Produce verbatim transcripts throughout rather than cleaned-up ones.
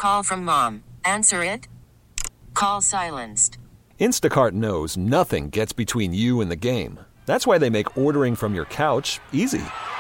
Call from mom. Answer it. Call silenced. Instacart knows nothing gets between you and the game. That's why they make ordering from your couch easy.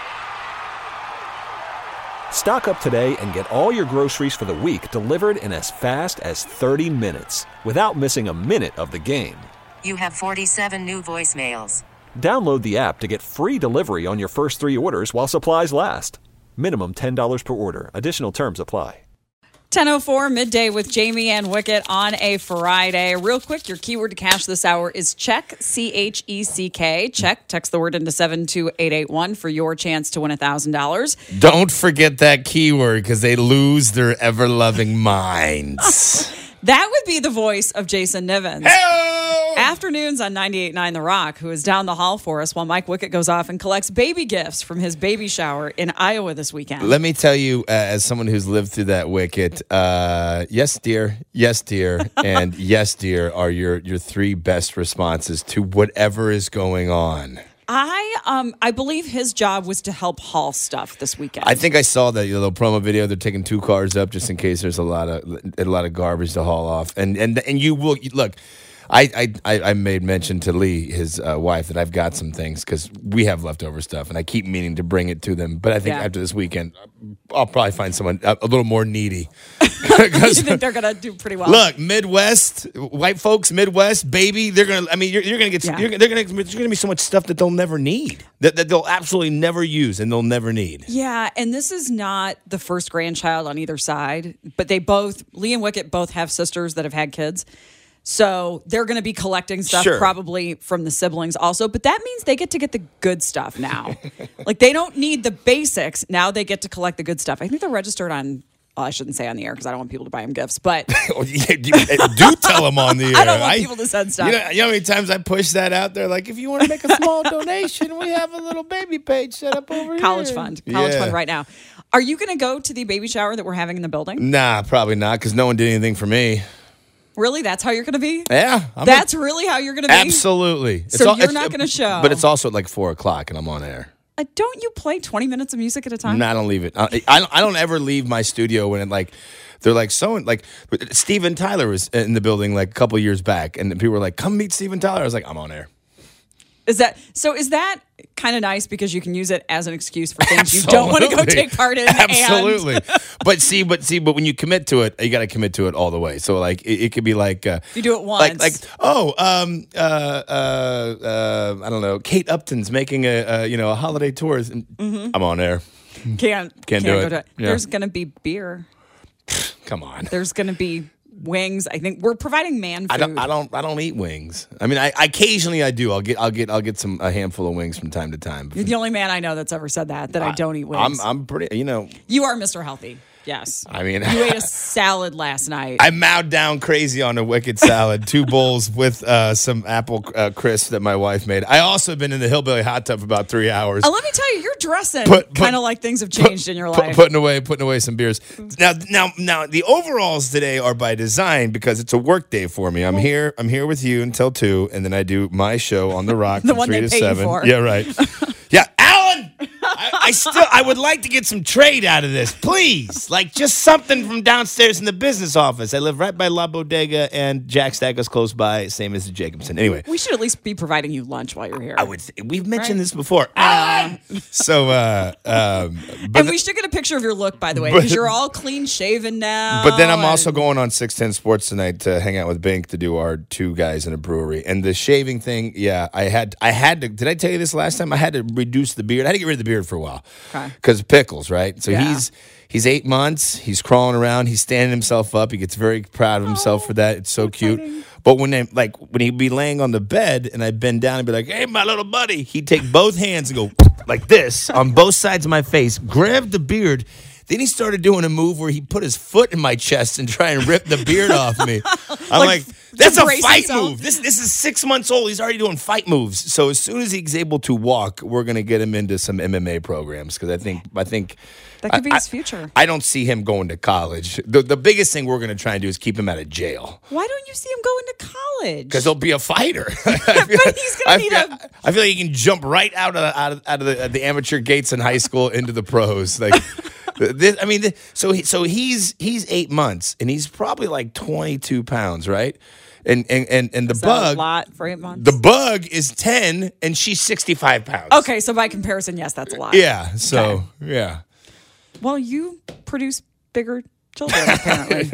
Stock up today and get all your groceries for the week delivered in as fast as thirty minutes without missing a minute of the game. You have forty-seven new voicemails. Download the app to get free delivery on your first three orders while supplies last. Minimum ten dollars per order. Additional terms apply. ten oh four, midday with Jamie and Wicket on a Friday. Real quick, your keyword to cash this hour is check, C H E C K. Check. Text the word into seven two eight eight one for your chance to win one thousand dollars. Don't forget that keyword because they lose their ever-loving minds. That would be the voice of Jason Nivens. Hello! Afternoons on ninety-eight point nine The Rock, who is down the hall for us while Mike Wicket goes off and collects baby gifts from his baby shower in Iowa this weekend. Let me tell you, uh, as someone who's lived through that, Wicket, uh, yes, dear, yes, dear, and yes, dear are your, your three best responses to whatever is going on. I um I believe his job was to help haul stuff this weekend. I think I saw that little promo video. They're taking two cars up just in case there's a lot of a lot of garbage to haul off. And and and you will look. I I, I made mention to Lee, his uh, wife, that I've got some things because we have leftover stuff, and I keep meaning to bring it to them. But I think Yeah. after this weekend, I'll probably find someone a, a little more needy. you think they're gonna do pretty well? Look, Midwest, white folks, Midwest, baby, they're gonna. I mean, you're, you're gonna get. Yeah. You're, they're gonna. There's gonna be so much stuff that they'll never need, that, that they'll absolutely never use, and they'll never need. Yeah, and this is not the first grandchild on either side, but they both, Lee and Wicket, both have sisters that have had kids. So they're going to be collecting stuff Sure. probably from the siblings also. But that means they get to get the good stuff now. Like they don't need the basics. Now they get to collect the good stuff. I think they're registered on, well, I shouldn't say on the air because I don't want people to buy them gifts. But Do tell them on the air. I don't want people to send stuff. You know, you know how many times I push that out there? Like, if you want to make a small donation, we have a little baby page set up over College here. fund. College Yeah. fund right now. Are you going to go to the baby shower that we're having in the building? Nah, probably not, because no one did anything for me. Really? That's how you're going to be? Yeah. I'm That's really how you're going to be? Absolutely. So you're not gonna show. But it's also at like four o'clock, and I'm on air. Uh, don't you play twenty minutes of music at a time? No, I don't leave it. I, I, don't, I don't ever leave my studio when it like they're like so like Steven Tyler was in the building like a couple years back, and people were like, "Come meet Steven Tyler." I was like, "I'm on air." Is that so? Is that kind of nice because you can use it as an excuse for things you don't want to go Absolutely. take part in? Absolutely. And but see, but see, but when you commit to it, you got to commit to it all the way. So like, it, it could be like uh, you do it once. Like, like oh, um, uh, uh, uh, I don't know. Kate Upton's making a, uh, you know, a holiday tour. Mm-hmm. I'm on air. can't can't, Can't do go it. to it. Yeah. There's going to be beer. Come on. There's going to be wings. I think we're providing man food. I don't. I don't. I don't eat wings. I mean, I occasionally I do. I'll get. I'll get. I'll get some a handful of wings from time to time. You're the only man I know that's ever said that that I, don't eat wings. I'm. I'm pretty. You know. you are Mister Healthy. Yes. I mean, you ate a salad last night. I mowed down crazy on a Wicked salad, two bowls with uh, some apple uh, crisp that my wife made. I also been in the hillbilly hot tub for about three hours. Uh, let me tell you, you're dressing Put- put- kind of like things have changed Put- in your put- life. Putting away, putting away some beers. Now, now, now, the overalls today are by design because it's a work day for me. I'm here. I'm here with you until two, and then I do my show on the Rock The from one three they to pay you seven. for. Yeah, right. Yeah, Alan. I, I still. I would like to get some trade out of this, please. Like just something from downstairs in the business office. I live right by La Bodega, and Jack Stack is close by, same as the Jacobson. Anyway. We should at least be providing you lunch while you're here. I would. Th- we've mentioned Right. this before. Alan! So, uh, um, but And we should get a picture of your look, by the way, because you're all clean shaven now. But then I'm also and- going on six ten Sports tonight to hang out with Bink to do our two guys in a brewery. And the shaving thing, yeah, I had I had to. Did I tell you this last time? I had to reduce the beard. I had to get rid of the beard for a while Okay. because Pickles, right? So Yeah. he's he's eight months. He's crawling around. He's standing himself up. He gets very proud of himself Oh, for that. It's so cute. exciting. But when they like when he'd be laying on the bed and I'd bend down and be like, "Hey, my little buddy," he'd take both hands and go like this on both sides of my face, grab the beard. Then he started doing a move where he put his foot in my chest and try and rip the beard off me. I'm Like, like, that's to a brace fight himself? move. This this is six months old. He's already doing fight moves. So as soon as he's able to walk, we're gonna get him into some M M A programs because I think I think That could be I- his future. I, I don't see him going to college. The the biggest thing we're gonna try and do is keep him out of jail. Why don't you see him going to college? Because he'll be a fighter. But he's gonna I need feel, a- I feel like he can jump right out of out of, out of the, the amateur gates in high school into the pros. Like This, I mean, this, so he, so he's he's eight months and he's probably like twenty-two pounds, right? And and and, and the Is that bug, a lot for eight months? the bug is ten and she's sixty-five pounds. Okay, so by comparison, yes, that's a lot. Yeah. So Okay. yeah. Well, you produce bigger children, apparently.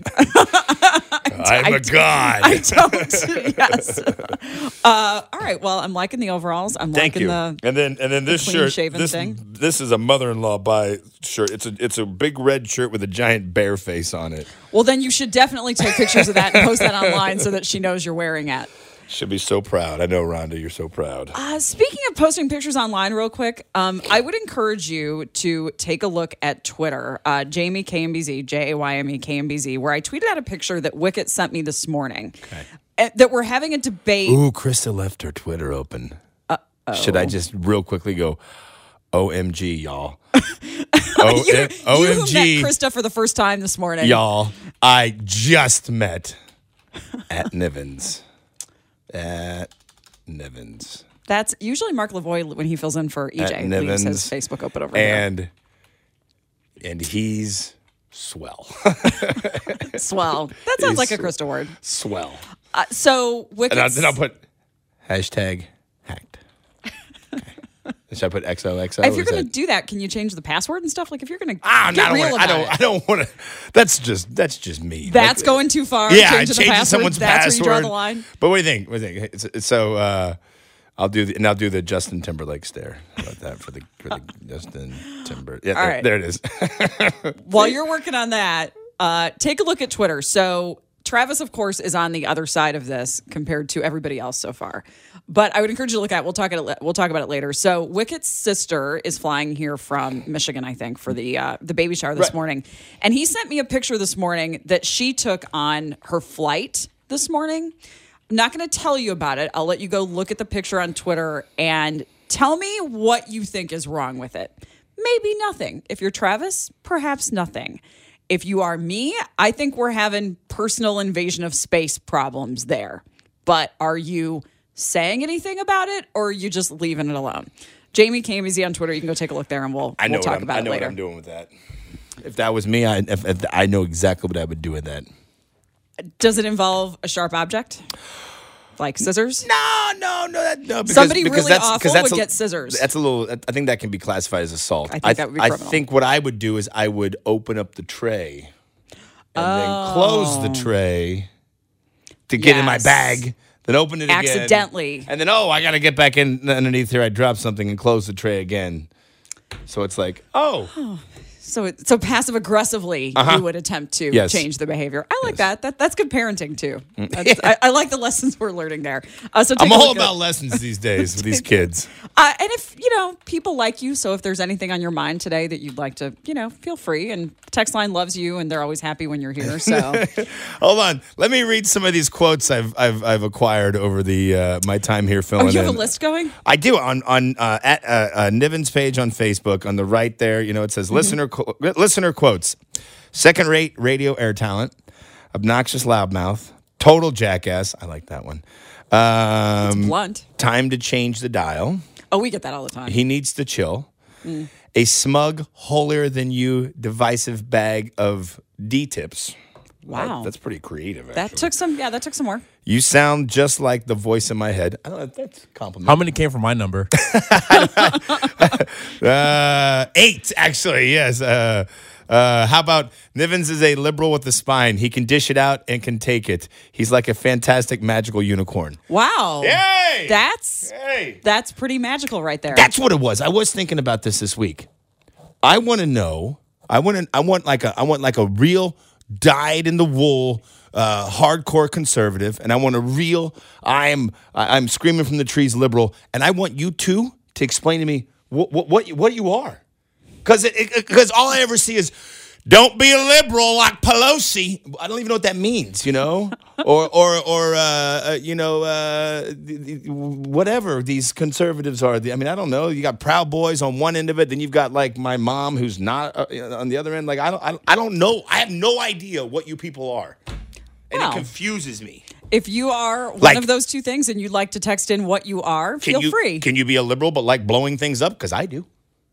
I'm I a d- god. I don't. Yes. Uh, all right. Well, I'm liking the overalls. I'm Thank liking you. the. and then and then this clean shirt. shaven This thing. this is a mother-in-law buy shirt. It's a it's a big red shirt with a giant bear face on it. Well, then you should definitely take pictures of that and post that online so that she knows you're wearing it. Should be so proud. I know, Rhonda, you're so proud. Uh, speaking of posting pictures online, real quick, um, I would encourage you to take a look at Twitter, uh, Jamie K M B Z, J A Y M E K M B Z, where I tweeted out a picture that Wicket sent me this morning. Okay. uh, That we're having a debate. Ooh, Krista left her Twitter open. Uh-oh. Should I just real quickly go, O M G, y'all. O- you, O M you G, met Krista for the first time this morning. y'all. I just met at Nivens. At Nivens. That's usually Mark Lavoie when he fills in for E J. At Leaves his Nivens. Facebook open over there. And and he's swell. Swell. That sounds He's like a sw- Krista word. swell. Uh, so Wicket's... And I'll, then I'll put hashtag hacked. Okay. Should I put X O X O? If you're Is that- going to do that, can you change the password and stuff? Like if you're going to Ah, get no, I real don't wanna, I about don't. it. I don't want to. That's just. That's just me. That's Like, going too far. Yeah, changing the changing password. someone's That's password. where you draw the line. But what do you think? What do you think? It's- So uh, I'll do the and I'll do the Justin Timberlake stare. How about that for the for the Justin Timber? Yeah, All there, right. there it is. While you're working on that, uh, take a look at Twitter. So Travis, of course, is on the other side of this compared to everybody else so far. But I would encourage you to look at. We'll talk at it. We'll talk about it later. So Wicket's sister is flying here from Michigan, I think, for the uh, the baby shower this Right. morning, and he sent me a picture this morning that she took on her flight this morning. I'm not going to tell you about it. I'll let you go look at the picture on Twitter and tell me what you think is wrong with it. Maybe nothing. If you're Travis, perhaps nothing. If you are me, I think we're having personal invasion of space problems there. But are you saying anything about it, or are you just leaving it alone? Jamie K M B Z on Twitter. You can go take a look there, and we'll, I know we'll talk what I'm, about I know it later. what I'm doing with that. If that was me, I if, if I know exactly what I would do with that. Does it involve a sharp object, like scissors? No, no, no, that, no. Because, Somebody because really that's, awful because that's would a, get scissors. That's a little. I think that can be classified as assault. I think that would be I criminal. think what I would do is I would open up the tray and then close the tray to get in my Oh. Yes. bag. Then open it again. Accidentally. And then oh, I got to get back in underneath here. I dropped something and close the tray again. So it's like oh. So, it, so passive aggressively, you would attempt to Yes. change the behavior. I like that. That that's good parenting too. That's, I, I like the lessons we're learning there. Uh, so take I'm a all look at- about lessons these days with these kids. Uh, and if, you know, people like you, so if there's anything on your mind today that you'd like to, you know, feel free. And text line loves you, and they're always happy when you're here. So Hold on, let me read some of these quotes I've I've, I've acquired over the uh, my time here oh, filling you have in. a list going? I do on on uh, at uh, uh, Niven's page on Facebook on the right there. You know, it says Mm-hmm. listener qu- listener quotes: second rate radio air talent, obnoxious loudmouth, total jackass. I like that one. Um, Blunt. time to change the dial. Oh, we get that all the time. He needs to chill. Mm. A smug, holier than you, divisive bag of D tips. Wow. that's pretty creative. that actually. took some, yeah, that took some more. You sound just like the voice in my head. I don't know, that's a compliment. How many came from my number? Uh, eight, actually, yes. Uh, uh, how about Nivens is a liberal with a spine. He can dish it out and can take it. He's like a fantastic magical unicorn. Wow. Yay! That's, Hey! that's pretty magical right there. That's what it was. I was thinking about this this week. I want to know. I want to. I want like a. I want like a real dyed in the wool, uh, hardcore conservative, and I want a real. I'm. I- I'm screaming from the trees liberal, and I want you two to explain to me what what what you, what you are, because because all I ever see is. Don't be a liberal like Pelosi. I don't even know what that means, you know, or or or uh, uh, you know, uh, the, the, whatever these conservatives are. I mean, I don't know. You got Proud Boys on one end of it, then you've got like my mom who's not uh, on the other end. Like I don't, I don't, I don't know. I have no idea what you people are, and Wow. it confuses me. If you are one Like- of those two things and you'd like to text in what you are, Can feel you free. can you be a liberal but like blowing things up? Because I do.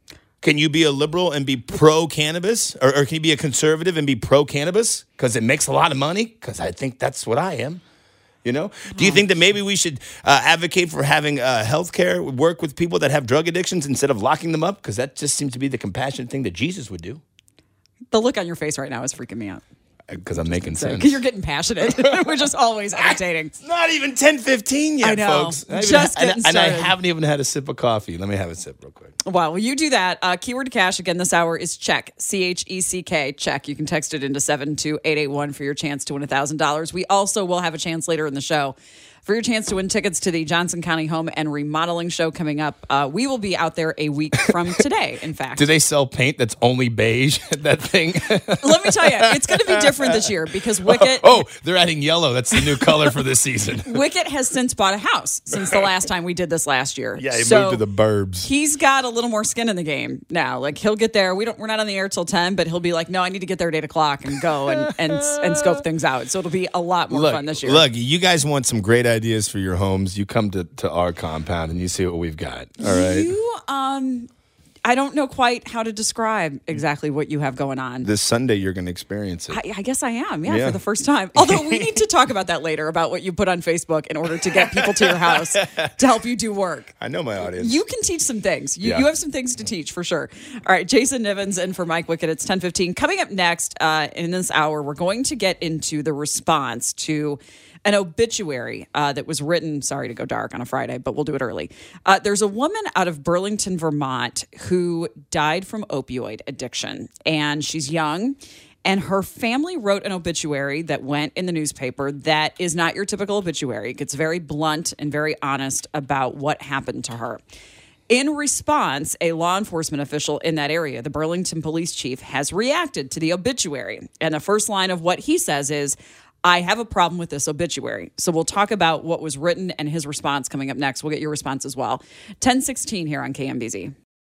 Can you be a liberal and be pro-cannabis? Or, or can you be a conservative and be pro-cannabis? Because it makes a lot of money? Because I think that's what I am. You know? Do you think that maybe we should uh, advocate for having uh, health care work with people that have drug addictions instead of locking them up? Because that just seems to be the compassionate thing that Jesus would do. The look on your face right now is freaking me out. Because I'm making sense. Because you're getting passionate, which is always entertaining. It's not even ten fifteen yet, I know. folks. I Just even, getting and, and I started. haven't even had a sip of coffee. Let me have a sip real quick. Wow, well, you do that. Uh, keyword to cash again this hour is check. C H E C K, check. You can text it into seven two eight eight one for your chance to win one thousand dollars. We also will have a chance later in the show for your chance to win tickets to the Johnson County Home and Remodeling Show coming up. Uh, we will be out there a week from today, in fact. Do they sell paint that's only beige at that thing? Let me tell you, it's going to be different this year because Wicket... Oh, they're adding yellow. That's the new color for this season. Wicket has since bought a house since the last time we did this last year. Yeah, he so moved to the burbs. He's got a little more skin in the game now. Like he'll get there. We don't. We're not on the air till ten, but he'll be like, "No, I need to get there at eight o'clock and go and and and scope things out." So it'll be a lot more look, fun this year. Look, you guys want some great ideas for your homes? You come to, to our compound and you see what we've got. All right. You um, I don't know quite how to describe exactly what you have going on. This Sunday, you're going to experience it. I, I guess I am, yeah, Yeah. for the first time. Although we need to talk about that later, about what you put on Facebook in order to get people to your house to help you do work. I know my audience. You can teach some things. You, Yeah. you have some things to teach for sure. All right, Jason Nivens in for Mike Wicket. It's ten fifteen. Coming up next uh, in this hour, we're going to get into the response to an obituary uh, that was written, sorry to go dark on a Friday, but we'll do it early. Uh, there's a woman out of Burlington, Vermont, who died from opioid addiction, and she's young. And her family wrote an obituary that went in the newspaper that is not your typical obituary. It gets very blunt and very honest about what happened to her. In response, a law enforcement official in that area, the Burlington police chief, has reacted to the obituary. And the first line of what he says is, I have a problem with this obituary. So we'll talk about what was written and his response coming up next. We'll get your response as well. ten sixteen here on K M B Z.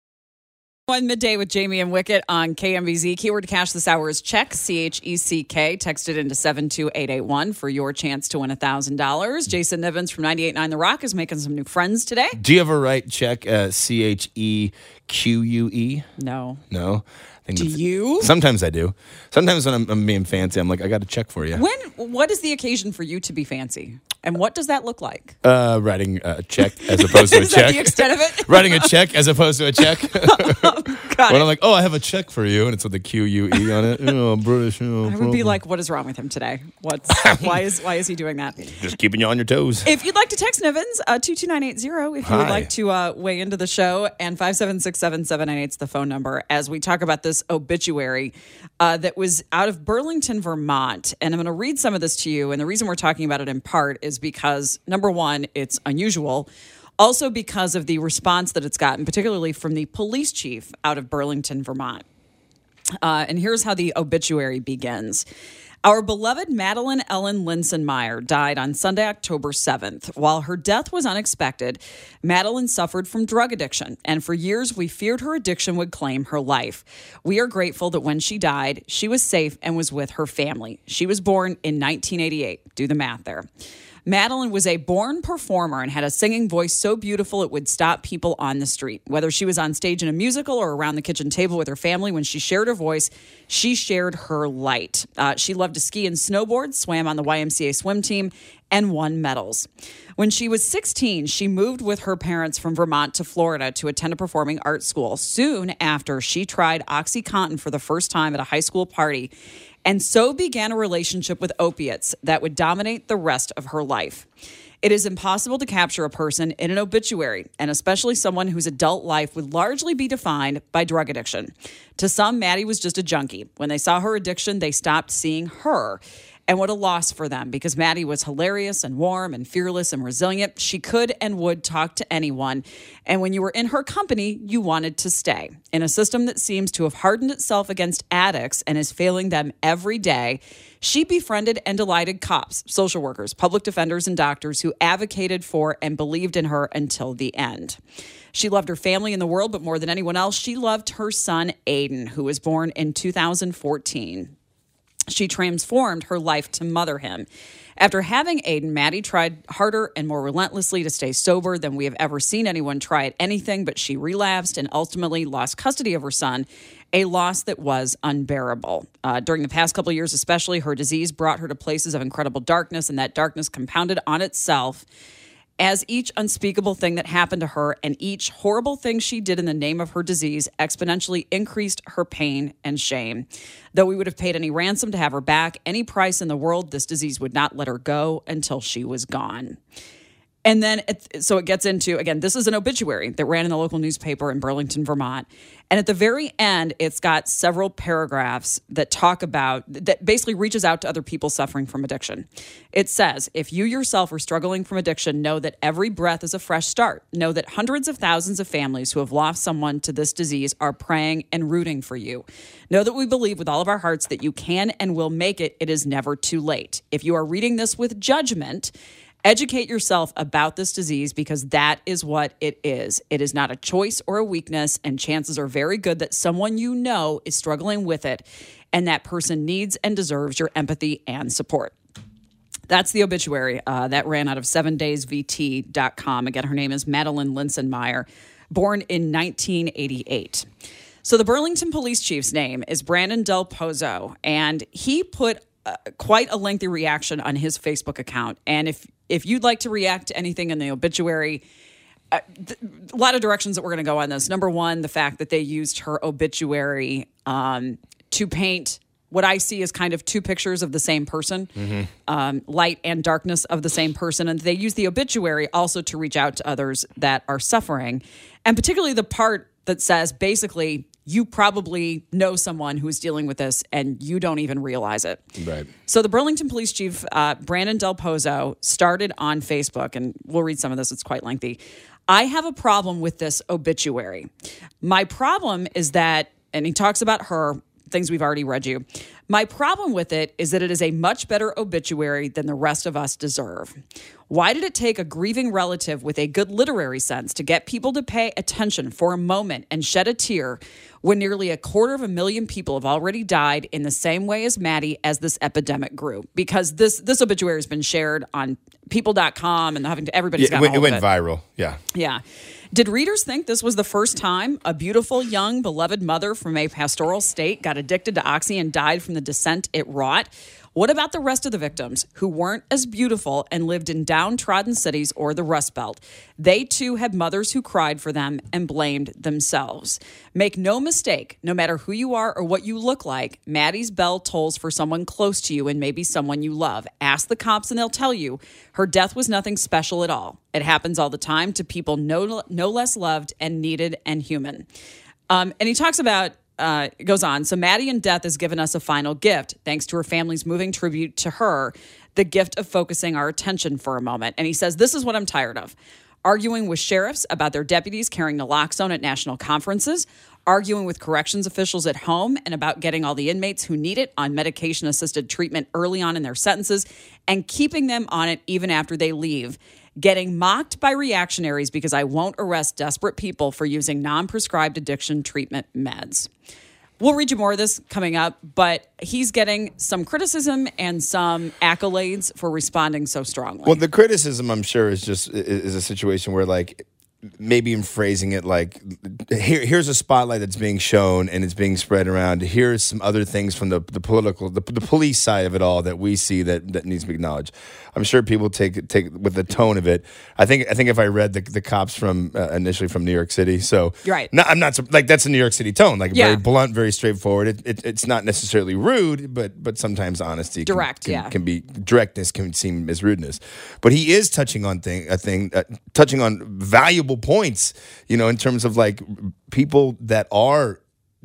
One midday with Jamie and Wicket on K M B Z. Keyword to cash this hour is check, C H E C K. Text it into seven two eight eight one for your chance to win one thousand dollars. Jason Nivens from ninety-eight point nine The Rock is making some new friends today. Do you ever write check uh, C H E Q U E? No. No? I think Do that's- you? Sometimes I do. Sometimes when I'm, I'm being fancy, I'm like, I got to check for you. When? What is the occasion for you to be fancy? And what does that look like? Uh, writing a check as opposed to a Is that check. the extent of it? Writing a check as opposed to a check. Got When it. I'm like, oh, I have a check for you, and it's with a Q U E on it. Oh, British. Oh, I would be like, what is wrong with him today? What's why is why is he doing that? just keeping you on your toes. If you'd like to text Nivens, uh, two two nine eight zero, if you would Hi. like to uh, weigh into the show, and five seven six seven seven nine eight is the phone number as we talk about this obituary uh, that was out of Burlington, Vermont. And I'm going to read some of this to you. And the reason we're talking about it in part is because, number one, it's unusual. Also because of the response that it's gotten, particularly from the police chief out of Burlington, Vermont. Uh, and here's how the obituary begins. Our beloved Madeline Ellen Linsenmeyer died on Sunday, October seventh. While her death was unexpected, Madeline suffered from drug addiction, and for years we feared her addiction would claim her life. We are grateful that when she died, she was safe and was with her family. She was born in nineteen eighty-eight. Do the math there. Madeline was a born performer and had a singing voice so beautiful it would stop people on the street. Whether she was on stage in a musical or around the kitchen table with her family, when she shared her voice, she shared her light. Uh, she loved to ski and snowboard, swam on the Y M C A swim team, and won medals. When she was sixteen, she moved with her parents from Vermont to Florida to attend a performing arts school. Soon after, she tried OxyContin for the first time at a high school party, and so began a relationship with opiates that would dominate the rest of her life. It is impossible to capture a person in an obituary, and especially someone whose adult life would largely be defined by drug addiction. To some, Maddie was just a junkie. When they saw her addiction, they stopped seeing her. And what a loss for them, because Maddie was hilarious and warm and fearless and resilient. She could and would talk to anyone. And when you were in her company, you wanted to stay. In a system that seems to have hardened itself against addicts and is failing them every day, she befriended and delighted cops, social workers, public defenders, and doctors who advocated for and believed in her until the end. She loved her family and the world, but more than anyone else, she loved her son, Aiden, who was born in two thousand fourteen. She transformed her life to mother him. After having Aiden, Maddie tried harder and more relentlessly to stay sober than we have ever seen anyone try at anything, but she relapsed and ultimately lost custody of her son, a loss that was unbearable. Uh, during the past couple of years especially, her disease brought her to places of incredible darkness, and that darkness compounded on itself as each unspeakable thing that happened to her and each horrible thing she did in the name of her disease exponentially increased her pain and shame. Though we would have paid any ransom to have her back, any price in the world, this disease would not let her go until she was gone. And then, it, so it gets into, again, this is an obituary that ran in the local newspaper in Burlington, Vermont. And at the very end, it's got several paragraphs that talk about, that basically reaches out to other people suffering from addiction. It says, if you yourself are struggling from addiction, know that every breath is a fresh start. Know that hundreds of thousands of families who have lost someone to this disease are praying and rooting for you. Know that we believe with all of our hearts that you can and will make it. It is never too late. If you are reading this with judgment, educate yourself about this disease, because that is what it is. It is not a choice or a weakness, and chances are very good that someone you know is struggling with it, and that person needs and deserves your empathy and support. That's the obituary uh, that ran out of seven days v t dot com. Again, her name is Madeline Linsenmeyer, born in nineteen eighty-eight. So the Burlington Police Chief's name is Brandon Del Pozo, and he put uh, quite a lengthy reaction on his Facebook account. And if If you'd like to react to anything in the obituary, uh, th- a lot of directions that we're going to go on this. Number one, the fact that they used her obituary um, to paint what I see as kind of two pictures of the same person, mm-hmm. um, light and darkness of the same person. And they use the obituary also to reach out to others that are suffering. And particularly the part that says, basically, you probably know someone who's dealing with this and you don't even realize it. Right. So the Burlington Police Chief, uh, Brandon Del Pozo, started on Facebook, and we'll read some of this. It's quite lengthy. I have a problem with this obituary. My problem is that, and he talks about her, things we've already read you. My problem with it is that it is a much better obituary than the rest of us deserve. Why did it take a grieving relative with a good literary sense to get people to pay attention for a moment and shed a tear when nearly a quarter of a million people have already died in the same way as Maddie as this epidemic grew? Because this this obituary has been shared on people dot com and Huffington, everybody's yeah, got it, it went it. viral. Yeah. Yeah. Did readers think this was the first time a beautiful, young, beloved mother from a pastoral state got addicted to Oxy and died from the descent it wrought? What about the rest of the victims who weren't as beautiful and lived in downtrodden cities or the Rust Belt? They too had mothers who cried for them and blamed themselves. Make no mistake, no matter who you are or what you look like, Maddie's bell tolls for someone close to you and maybe someone you love. Ask the cops and they'll tell you her death was nothing special at all. It happens all the time to people no, no less loved and needed and human. Um, and he talks about Uh, it goes on. So Maddie in death has given us a final gift, thanks to her family's moving tribute to her, the gift of focusing our attention for a moment. And he says, this is what I'm tired of. Arguing with sheriffs about their deputies carrying naloxone at national conferences, arguing with corrections officials at home and about getting all the inmates who need it on medication-assisted treatment early on in their sentences and keeping them on it even after they leave. Getting mocked by reactionaries because I won't arrest desperate people for using non-prescribed addiction treatment meds. We'll read you more of this coming up, but he's getting some criticism and some accolades for responding so strongly. Well, the criticism, I'm sure, is just is a situation where, like, maybe in phrasing it like, here, here's a spotlight that's being shown and it's being spread around. Here's some other things from the the political, the, the police side of it all that we see that, that needs to be acknowledged. I'm sure people take take with the tone of it. I think I think if I read the the cops from uh, initially from New York City, so You're right. No, I'm not like that's a New York City tone, like yeah. very blunt, very straightforward. It, it, it's not necessarily rude, but but sometimes honesty, direct, can, can, yeah, can be directness can seem as rudeness. But he is touching on thing a thing, uh, touching on valuable points, you know, in terms of like people that are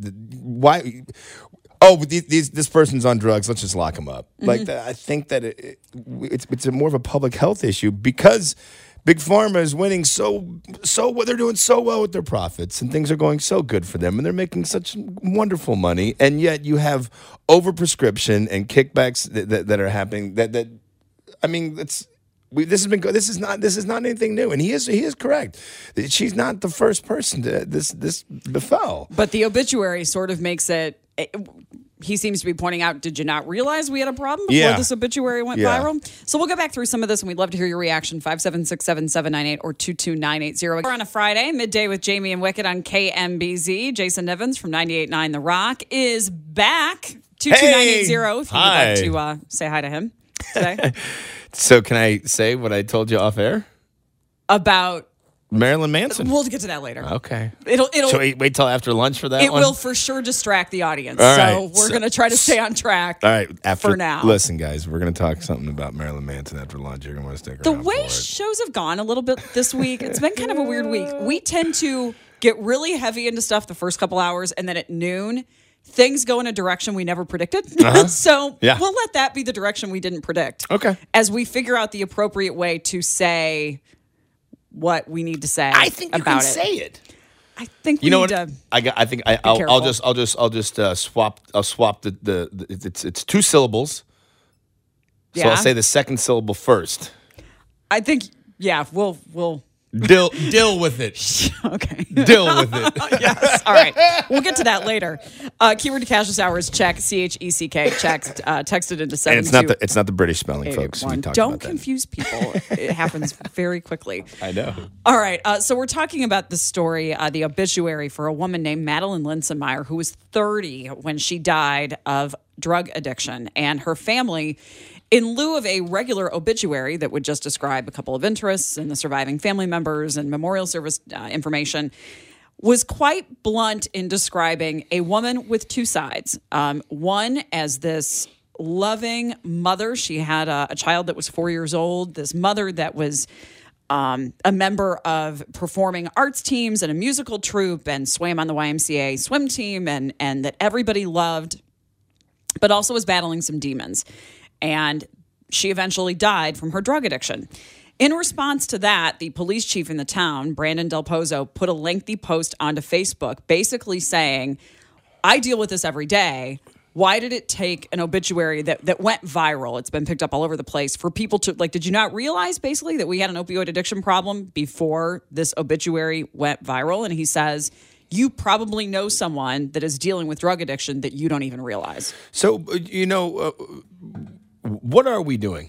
why. Oh, these, these, this person's on drugs. Let's just lock him up. Mm-hmm. Like that, I think that it, it, it's it's a more of a public health issue because Big Pharma is winning so so well. They're doing so well with their profits and things are going so good for them and they're making such wonderful money. And yet you have overprescription and kickbacks that, that, that are happening. That that I mean, it's. We, this has been this is not this is not anything new, and he is he is correct. She's not the first person to this this befell. But the obituary sort of makes it. he seems to be pointing out, did you not realize we had a problem before Yeah. this obituary went Yeah. viral? So we'll go back through some of this, and we'd love to hear your reaction. five seven six, seven seven nine eight or two two nine eight zero. We're on a Friday, midday with Jamie and Wicket on K M B Z. Jason Evans from ninety-eight point nine The Rock is back. two two nine eight zero if you would Hi. like to uh, say hi to him today. So can I say what I told you off air? About, Marilyn Manson. we'll get to that later. Okay. It'll, it'll, So wait, wait till after lunch for that it one? will for sure distract the audience. All so right. we're So- going to try to stay on track. All right. After, for now. Listen, guys, we're going to talk something about Marilyn Manson after lunch. You're going to want to stick The around way for it. shows have gone a little bit this week, it's been kind of a weird week. We tend to get really heavy into stuff the first couple hours, and then at noon, things go in a direction we never predicted. Uh-huh. so Yeah. we'll let that be the direction we didn't predict. Okay. As we figure out the appropriate way to say what we need to say I think you about can it. say it. I think we You know need what? to. I got. I think I, I'll, I'll careful. just. I'll just. I'll just uh, swap. I'll swap the, the, the. It's it's two syllables. So Yeah. I'll say the second syllable first. I think, yeah, we'll, we'll, Deal. Deal with it. okay. Deal with it. Yes. All right. We'll get to that later. Uh, keyword to cash this hour is check. C H E C K. Check. Uh, texted into seven. And it's not the. It's not the British spelling, folks. We talked Don't about that. confuse people. It happens very quickly. I know. All right. Uh, so we're talking about the story, uh, the obituary for a woman named Madeline Linsenmeyer, who was thirty when she died of drug addiction. And her family, in lieu of a regular obituary that would just describe a couple of interests and the surviving family members and memorial service uh, information, was quite blunt in describing a woman with two sides. Um, one as this loving mother. She had a, a child that was four years old, this mother that was um, a member of performing arts teams and a musical troupe and swam on the Y M C A swim team and, and that everybody loved, but also was battling some demons. And she eventually died from her drug addiction. In response to that, the police chief in the town, Brandon Del Pozo, put a lengthy post onto Facebook basically saying, I deal with this every day. Why did it take an obituary that, that went viral? It's been picked up all over the place for people to, like, did you not realize basically that we had an opioid addiction problem before this obituary went viral? And he says, you probably know someone that is dealing with drug addiction that you don't even realize. So uh, you know, uh, what are we doing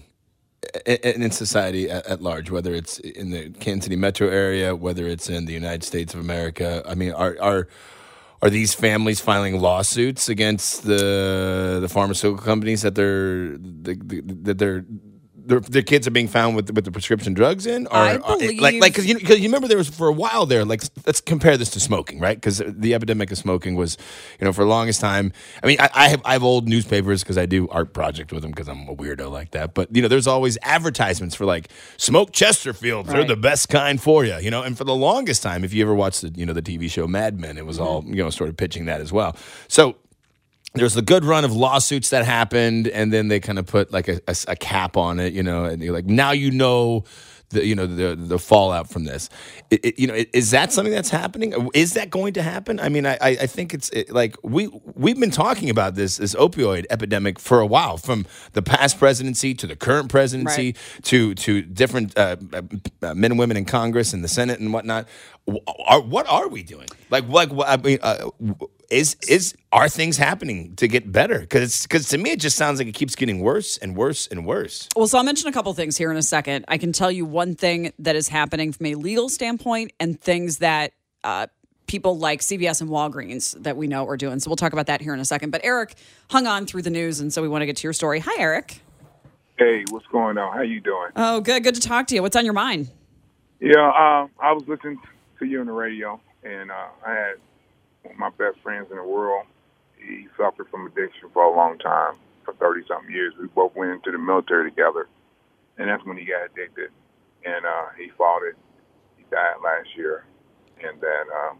in, in society at, at large? Whether it's in the Kansas City metro area, whether it's in the United States of America. I mean, are are are these families filing lawsuits against the the pharmaceutical companies that they're the, the, that they're their, their kids are being found with with the prescription drugs in? Or, I are- believe- like like because you, 'cause you remember there was for a while there, like, let's compare this to smoking, right? Because the epidemic of smoking was, you know, for the longest time. I mean, I, I have I have old newspapers because I do art project with them because I'm a weirdo like that. But you know, there's always advertisements for like smoke Chesterfields. They're Right. the best kind for you, you know. And for the longest time, if you ever watched the you know the T V show Mad Men, it was all you know sort of pitching that as well. So. There's the good run of lawsuits that happened, and then they kind of put like a, a, a cap on it, you know, and you're like, now you know the you know the the fallout from this. It, it, you know, is that something that's happening? Is that going to happen? I mean, I I I think it's it, like we we've been talking about this this opioid epidemic for a while, from the past presidency to the current presidency Right. to to different uh, uh, men and women in Congress and the Senate and whatnot. Are, what are we doing? Like, like what- I mean, uh, is is are things happening to get better? Because because to me it just sounds like it keeps getting worse and worse and worse. Well, so I'll mention a couple things here in a second. I can tell you one thing that is happening from a legal standpoint and things that uh, people like C V S and Walgreens that we know are doing. So we'll talk about that here in a second. But Eric hung on through the news, and so we want to get to your story. Hi, Eric. Hey, what's going on? How you doing? Oh, good. Good to talk to you. What's on your mind? Yeah, uh, I was listening to you on the radio, and uh, I had one of my best friends in the world. He suffered from addiction for a long time, for thirty-something years. We both went into the military together, and that's when he got addicted. And uh, he fought it. He died last year. And then um,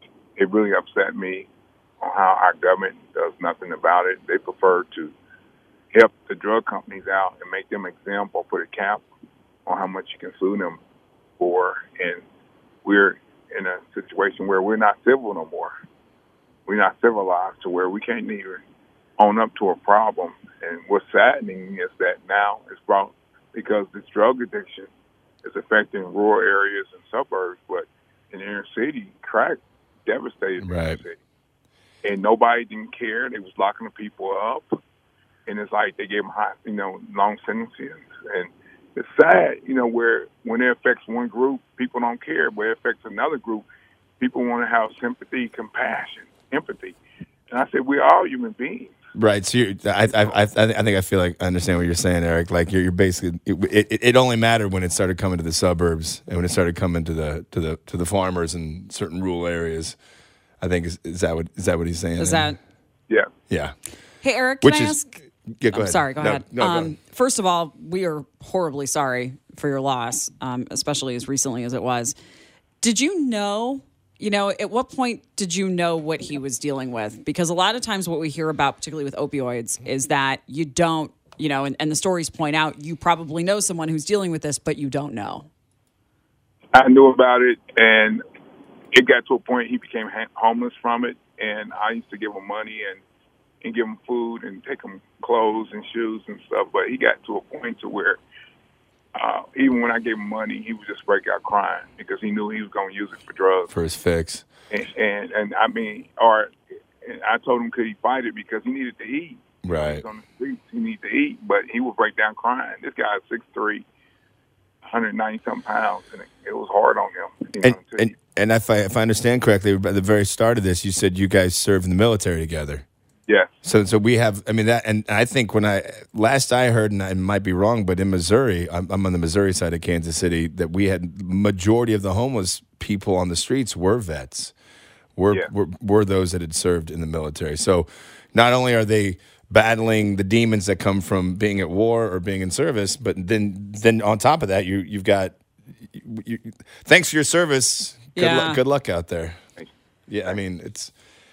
it really upset me on how our government does nothing about it. They prefer to help the drug companies out and make them exempt or put a cap on how much you can sue them for. And we're in a situation where we're not civil no more. We're not civilized to where we can't even own up to a problem. And what's saddening is that now it's brought because this drug addiction is affecting rural areas and suburbs, but in the inner city, crack devastated the inner Right. city. and nobody didn't care. They was locking the people up, and it's like they gave them high, you know, long sentences. And it's sad, you know, where when it affects one group, people don't care. Where it affects another group, people want to have sympathy, compassion, empathy. And I said, we're all human beings. Right. So you're, I, I, I, I think I feel like I understand what you're saying, Eric. Like you're, you're basically, it, it, it only mattered when it started coming to the suburbs and when it started coming to the to the to the farmers in certain rural areas. I think is, is that what is that what he's saying? Is there? that? Yeah. Yeah. Hey, Eric, can Which I is, ask? Yeah, go I'm ahead. sorry, go no, ahead. No, go um, ahead. First of all, we are horribly sorry for your loss, um, especially as recently as it was. Did you know, you know, at what point did you know what he was dealing with? Because a lot of times what we hear about, particularly with opioids, is that you don't, you know, and, and the stories point out you probably know someone who's dealing with this, but you don't know. I knew about it, and it got to a point he became ha- homeless from it, and I used to give him money and, and give him food and take him clothes and shoes and stuff, but he got to a point to where uh, even when I gave him money, he would just break out crying because he knew he was going to use it for drugs. For his fix. And, and, and I mean, or and I told him could he fight it because he needed to eat. Right. He was on the streets, he needed to eat, but he would break down crying. This guy is six three, one hundred ninety something pounds, and it, it was hard on him. You know, And, to- and, and if I, if I understand correctly, at the very start of this, you said you guys served in the military together. Yes. So, so we have. I mean that, and I think when I last I heard, and I might be wrong, but in Missouri, I'm, I'm on the Missouri side of Kansas City. That we had majority of the homeless people on the streets were vets, were Yeah. were, were those that had served in the military. So, not only are they battling the demons that come from being at war or being in service, but then then on top of that, you you've got. You, you, thanks for your service. Good, Yeah. luck, good luck out there. Yeah, I mean it's.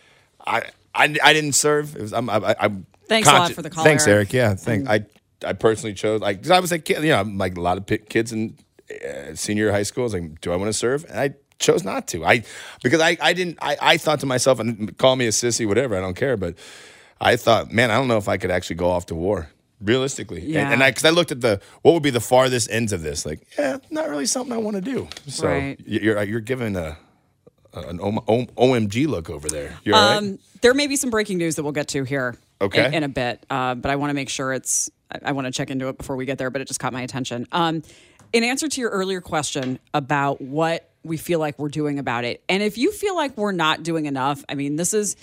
I. I, I didn't serve. It was, I'm, I, I'm Thanks a lot consci- for the call, Thanks, Eric. Eric. Yeah, thank. I I personally chose like 'cause I was a kid. You know, I'm like a lot of pi- kids in uh, senior high school. I was like, do I want to serve? And I chose not to. I because I, I didn't. I, I thought to myself, and call me a sissy, whatever. I don't care. But I thought, man, I don't know if I could actually go off to war realistically. Yeah. And, and I because I looked at the what would be the farthest ends of this. Like, yeah, not really something I want to do. So Right. you're you're given a. An O M G look over there. You all right? Um, there may be some breaking news that we'll get to here Okay. in, in a bit, uh, but I want to make sure it's, I, I want to check into it before we get there, but it just caught my attention. Um, in answer to your earlier question about what we feel like we're doing about it, and if you feel like we're not doing enough, I mean, this is,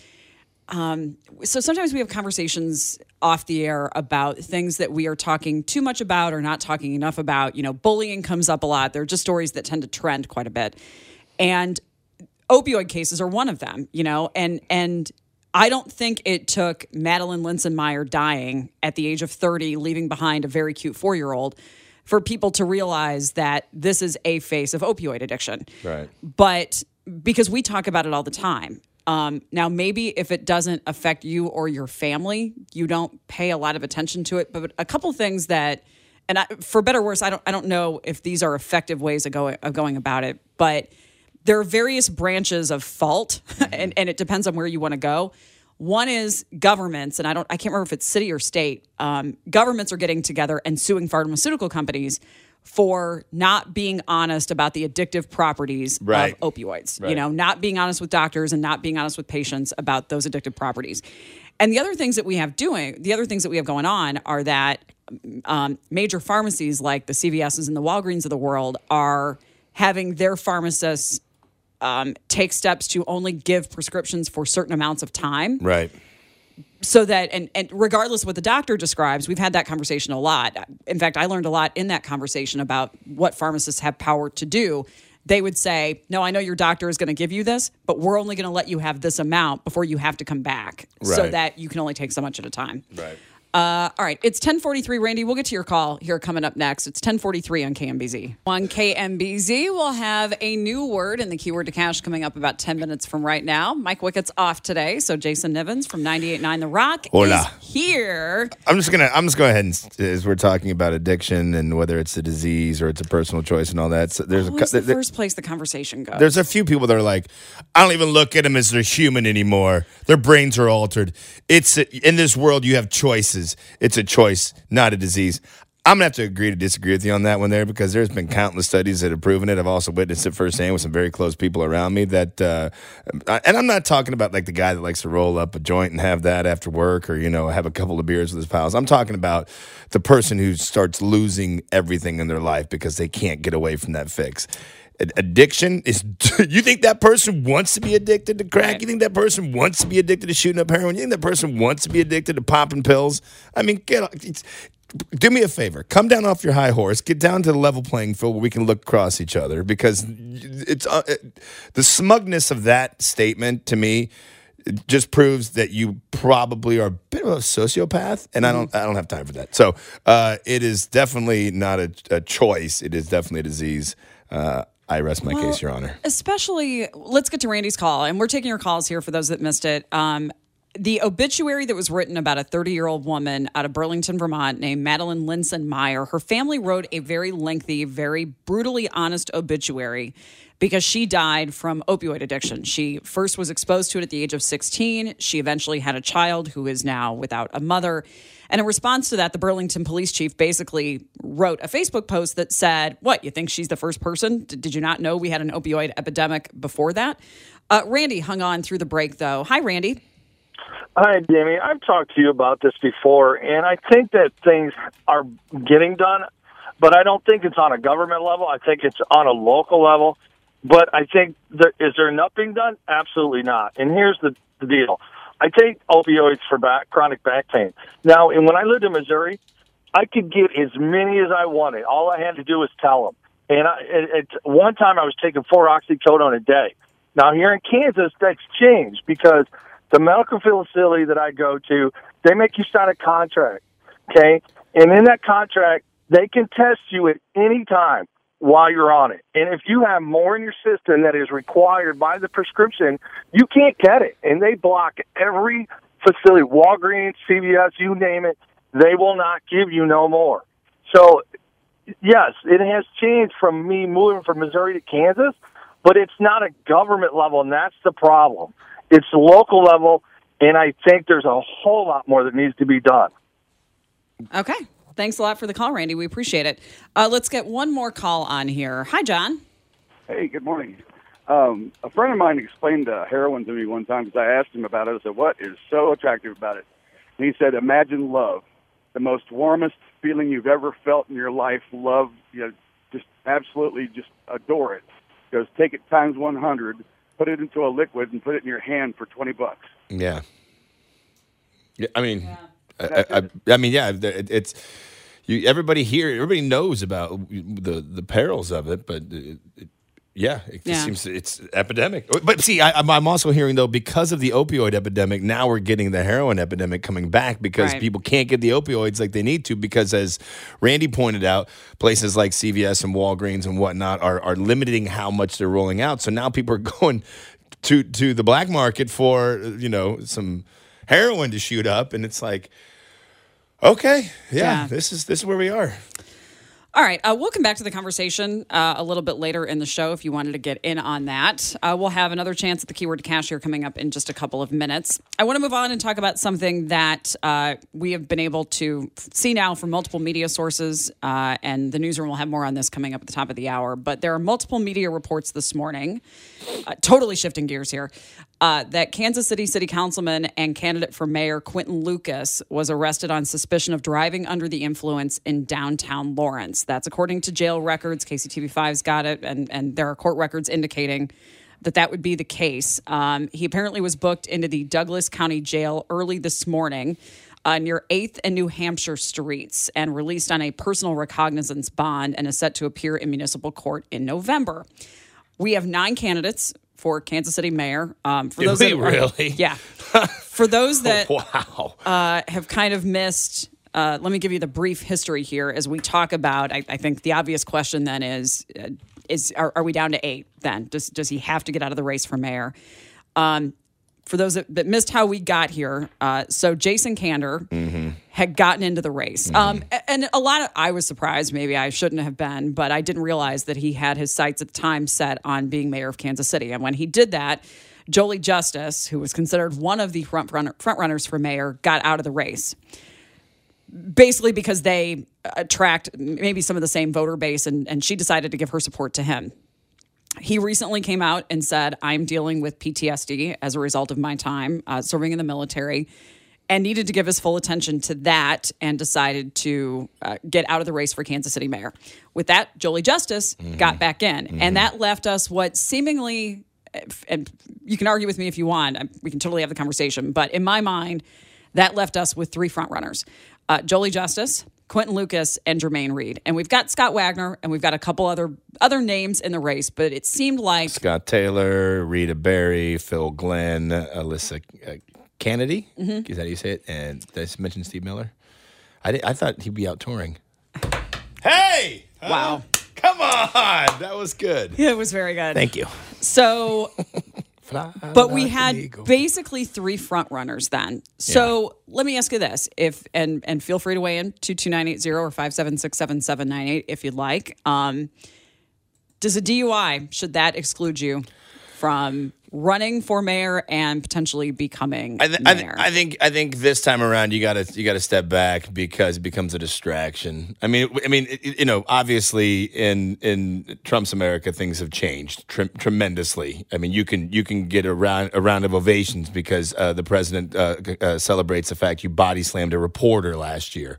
um, so sometimes we have conversations off the air about things that we are talking too much about or not talking enough about. You know, bullying comes up a lot. They're just stories that tend to trend quite a bit. And opioid cases are one of them, you know, and and I don't think it took Madeline Linsenmeyer dying at the age of thirty, leaving behind a very cute four-year-old, for people to realize that this is a face of opioid addiction. Right. But because we talk about it all the time. Um, now, maybe if it doesn't affect you or your family, you don't pay a lot of attention to it. But a couple things that, and I, for better or worse, I don't I don't know if these are effective ways of going of going about it, but there are various branches of fault, and, and it depends on where you want to go. One is governments, and I don't, I can't remember if it's city or state. Um, governments are getting together and suing pharmaceutical companies for not being honest about the addictive properties Right. of opioids. You Right. know, not being honest with doctors and not being honest with patients about those addictive properties. And the other things that we have doing, the other things that we have going on are that um, major pharmacies like the C V S's and the Walgreens of the world are having their pharmacists Um, take steps to only give prescriptions for certain amounts of time, Right. so that and, and regardless of what the doctor describes, we've had that conversation a lot. In fact, I learned a lot in that conversation about what pharmacists have power to do. They would say, no, I know your doctor is going to give you this, but we're only going to let you have this amount before you have to come back, so Right. that you can only take so much at a time. Right. Uh, all right, it's ten forty-three, Randy. We'll get to your call here coming up next. It's ten forty-three on K M B Z. On K M B Z, we'll have a new word in the Keyword to Cash coming up about ten minutes from right now. Mike Wickett's off today, so Jason Nivens from ninety-eight point nine The Rock Hola. is here. I'm just gonna. I'm just going ahead and as we're talking about addiction and whether it's a disease or it's a personal choice and all that. So there's Always a the there- first place the conversation goes. there's a few people that are like, I don't even look at them as they're human anymore. Their brains are altered. It's a, in this world you have choices. It's a choice, not a disease. I'm gonna have to agree to disagree with you on that one there, because there's been countless studies that have proven it. I've also witnessed it firsthand with some very close people around me. That, uh, and I'm not talking about like the guy that likes to roll up a joint and have that after work, or you know have a couple of beers with his pals. I'm talking about the person who starts losing everything in their life because they can't get away from that fix. Addiction is. You think that person wants to be addicted to crack? You think that person wants to be addicted to shooting up heroin? You think that person wants to be addicted to popping pills? I mean, get. It's, do me a favor. Come down off your high horse. Get down to the level playing field where we can look across each other, because it's uh, it, the smugness of that statement to me just proves that you probably are a bit of a sociopath, and I don't I don't have time for that. So uh, it is definitely not a, a choice. It is definitely a disease. Uh, I rest my well, case, Your Honor. Especially, let's get to Randy's call, and we're taking your calls here for those that missed it. Um, The obituary that was written about a thirty-year-old woman out of Burlington, Vermont, named Madeline Linson Meyer, her family wrote a very lengthy, very brutally honest obituary because she died from opioid addiction. She first was exposed to it at the age of sixteen. She eventually had a child who is now without a mother. And in response to that, the Burlington police chief basically wrote a Facebook post that said, what, you think she's the first person? Did you not know we had an opioid epidemic before that? Uh, Randy hung on through the break, though. Hi, Randy. Hi, Jamie. I've talked to you about this before, and I think that things are getting done, but I don't think it's on a government level. I think it's on a local level. But I think, that, is there enough being done? Absolutely not. And here's the, the deal. I take opioids for back, chronic back pain. Now, and when I lived in Missouri, I could get as many as I wanted. All I had to do was tell them. And I, at, at one time, I was taking four oxycodone a day. Now, here in Kansas, that's changed because the medical facility that I go to, they make you sign a contract, okay? And in that contract, they can test you at any time while you're on it. And if you have more in your system that is required by the prescription, you can't get it. And they block every facility, Walgreens, C V S, you name it, they will not give you no more. So, yes, it has changed from me moving from Missouri to Kansas, but it's not a government level, and that's the problem. It's local level, and I think there's a whole lot more that needs to be done. Okay. Thanks a lot for the call, Randy. We appreciate it. Uh, let's get one more call on here. Hi, John. Hey, good morning. Um, a friend of mine explained uh, heroin to me one time because I asked him about it. I said, what is so attractive about it? And he said, imagine love, the most warmest feeling you've ever felt in your life. Love, you know, just absolutely just adore it. He goes, take it times one hundred. Put it into a liquid and put it in your hand for twenty bucks. Yeah. Yeah. I mean, yeah. I, I, I mean, yeah. It, it's you. Everybody here, everybody knows about the the perils of it, but it, it, yeah, it just yeah. seems it's epidemic. But see, I, I'm also hearing though, because of the opioid epidemic, now we're getting the heroin epidemic coming back because right. people can't get the opioids like they need to because, as Randy pointed out, places like C V S and Walgreens and whatnot are are limiting how much they're rolling out. So now people are going to to the black market for you know some heroin to shoot up, and it's like, okay, yeah, yeah. this is this is where we are. All right, uh, we'll come back to the conversation uh, a little bit later in the show if you wanted to get in on that. Uh, we'll have another chance at the Keyword to Cash here coming up in just a couple of minutes. I want to move on and talk about something that uh, we have been able to see now from multiple media sources, uh, and the newsroom will have more on this coming up at the top of the hour. But there are multiple media reports this morning, uh, totally shifting gears here, uh, that Kansas City City Councilman and candidate for mayor Quinton Lucas was arrested on suspicion of driving under the influence in downtown Lawrence. That's according to jail records. K C T V five's got it, and, and there are court records indicating that that would be the case. Um, he apparently was booked into the Douglas County Jail early this morning uh, near eighth and New Hampshire streets and released on a personal recognizance bond and is set to appear in municipal court in November. We have nine candidates for Kansas City mayor. Um, for Did those we that, really? Uh, yeah. For those that wow. uh, have kind of missed... Uh, let me give you the brief history here as we talk about, I, I think the obvious question then is, uh, is are, are we down to eight then? Does does he have to get out of the race for mayor? Um, for those that, that missed how we got here, uh, so Jason Kander mm-hmm. had gotten into the race. Mm-hmm. Um, and a lot of, I was surprised, maybe I shouldn't have been, but I didn't realize that he had his sights at the time set on being mayor of Kansas City. And when he did that, Jolie Justice, who was considered one of the front runner, front runners for mayor, got out of the race. basically because they attract maybe some of the same voter base, and, and she decided to give her support to him. He recently came out and said, I'm dealing with P T S D as a result of my time uh, serving in the military, and needed to give his full attention to that, and decided to uh, get out of the race for Kansas City mayor. With that, Jolie Justice mm-hmm. got back in, mm-hmm. and that left us what seemingly, and you can argue with me if you want, we can totally have the conversation, but in my mind, that left us with three frontrunners. Uh, Jolie Justice, Quentin Lucas, and Jermaine Reed. And we've got Scott Wagner, and we've got a couple other other names in the race, but it seemed like... Scott Taylor, Rita Berry, Phil Glenn, Alyssa uh, Kennedy. Mm-hmm. Is that how you say it? And did I mention Steve Miller? I, did, I thought he'd be out touring. Hey! Wow. Uh, come on! That was good. Yeah, it was very good. Thank you. So... But we had basically three front runners then. So yeah. Let me ask you this, if and and feel free to weigh in, two two nine eight zero or five seven six seven seven nine eight if you'd like. Um, does a D U I, should that exclude you from running for mayor and potentially becoming I th- mayor? I, th- I think I think this time around you gotta you gotta step back because it becomes a distraction. I mean I mean it, you know obviously in in Trump's America things have changed tre- tremendously. I mean you can you can get a round a round of ovations because uh, the president uh, uh, celebrates the fact you body slammed a reporter last year.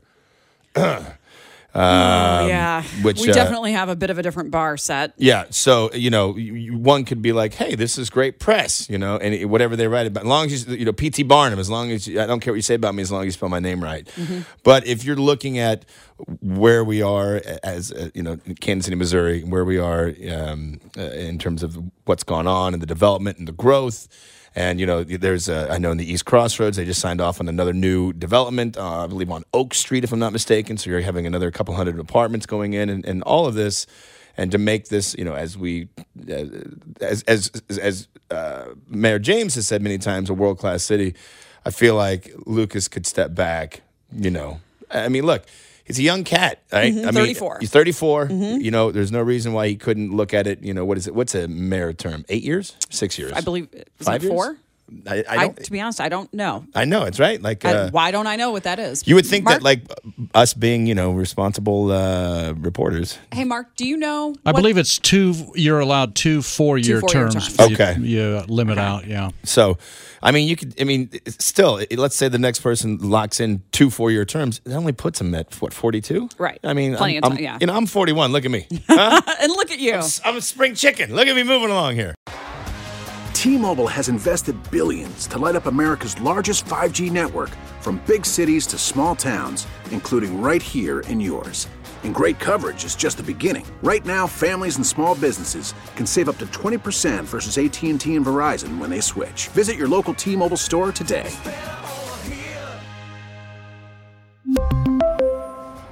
Um, oh, yeah, which, we definitely uh, have a bit of a different bar set. Yeah, so you know, you, one could be like, "Hey, this is great press," you know, and it, whatever they write about, as long as you, you know, P T Barnum, as long as you, I don't care what you say about me, as long as you spell my name right. Mm-hmm. But if you're looking at where we are as uh, you know, Kansas City, Missouri, where we are um, uh, in terms of what's gone on and the development and the growth. And, you know, there's, a, I know in the East Crossroads, they just signed off on another new development, uh, I believe on Oak Street, if I'm not mistaken. So you're having another couple hundred apartments going in and, and all of this. And to make this, you know, as we, as, as, as uh, Mayor James has said many times, a world-class city, I feel like Lucas could step back, you know. I mean, look. He's a young cat, right? Mm-hmm, I mean, thirty-four. He's thirty-four. Mm-hmm. You know, there's no reason why he couldn't look at it. You know, what is it? What's a mayor term? Eight years? Six years? I believe. Is Five it years? Four? I, I I, don't. to be honest, I don't know. I know it's right. Like, uh, I, why don't I know what that is? You would think Mark? that, like, us being, you know, responsible uh, reporters. Hey, Mark, do you know? I what, believe it's two. You're allowed two four-year two four-year terms. terms. Okay, you, you limit okay. out. Yeah. So, I mean, you could. I mean, still, let's say the next person locks in two four-year terms. It only puts them at what forty-two. Right. I mean, plenty I'm, of time. I'm, Yeah. You know, I'm forty-one. Look at me. Huh? And look at you. I'm, I'm a spring chicken. Look at me moving along here. T-Mobile has invested billions to light up America's largest five G network, from big cities to small towns, including right here in yours. And great coverage is just the beginning. Right now, families and small businesses can save up to twenty percent versus A T and T and Verizon when they switch. Visit your local T-Mobile store today.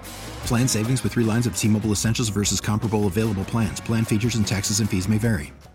Plan savings with three lines of T-Mobile Essentials versus comparable available plans. Plan features and taxes and fees may vary.